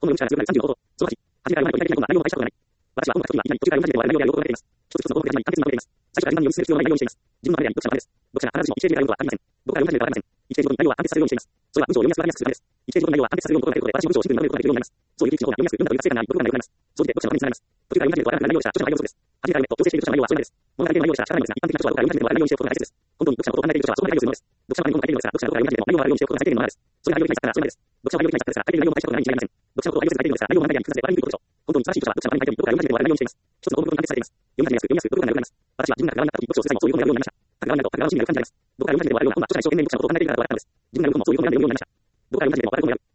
この容疑者が強くなる30のこと。その8、始められる前に取り上げないと内容を解釈がない。私は本が一つ以内、途中から読み始めても内容や要項が出ています。一つ一つの項目が簡潔にまとめています。最初から順番に読み進める必要のないようにしています。自分のあれであり、読者のあれです。読者が必ずしも一ページに選ぶことはありません。どこから読み始めるかわかりません。一ページごとに内容は完結させるようにしています。それは文章を読みやすくわかりやすくするためです。一ページごとに内容は完結させるようなことができることで、私も文章をシンプルにまとめることができるようになります。そういう記事の方が読みやすく、読んだという達成感があり、読むが良くなります。そうして読者のためにつながります。途中から読み始めるとわからなくなる内容でした。著者の内容です。初めから読むと調整している著者の内容はそれまでです。物語系の内容でした。社会のですが、一般的な著書はどこから読み始めてもわからないようにしておくことが大切です。本当に読者のことを考えている著者はそこまで内容をするのです。読者の内容を書いているのですが、読者のどこから読み始めても内容がわかるようにしておくことが最低限のものです。それが内容的な作家ならそれまでです。読者は内容的な作家ですが、相手に内容を解釈がないに違いません。読者のことを内容に書いているのですが、内容が問題であり複雑でわかりにくいことでしょう。本当に素晴らしい著者は読者の前に書いているどこから読み始めてもわからないようにしています。一つの項目ごとに完結されています。読み始めやすく、読みやすく、どこから読みます。私は自分が書き終わった時、読書をする際もそういうことをやるようになりました。書き終わらないと書き直しになる感じがあります。どこから読み始めてもわかるような本は著者が一生懸命読者のことを考えているからわからないのです。自分が読む本もそういうことをやるようになりました。どこから読み始めてもわかる本を選ぶ。